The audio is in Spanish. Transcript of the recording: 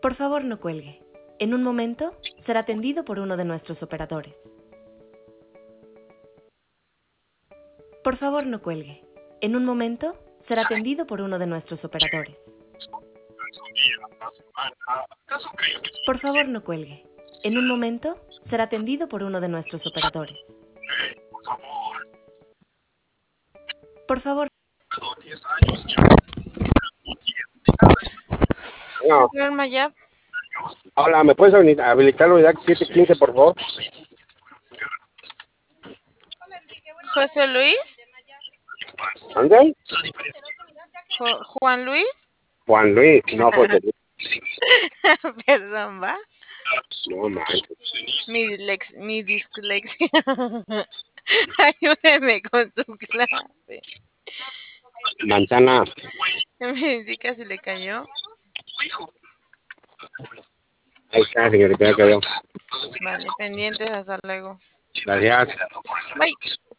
Por favor, no cuelgue. En un momento será atendido por uno de nuestros operadores. Por favor, no cuelgue. En un momento será atendido por uno de nuestros operadores. Por favor, no cuelgue. En un momento será atendido por uno de nuestros operadores. Por favor. No. Señor Mayab, Hola, ¿me puedes habilitar la unidad 715, por favor? José Luis, ¿Dónde? Juan Luis, Juan Luis, no, José Luis. perdón, ¿va? No, manches. Mi dislexia. Ayúdeme con su clave. Manzana. Me indica si le cayó. Ahí está, señorita, ya quedó. Vale, pendientes, hasta luego. Gracias. Bye.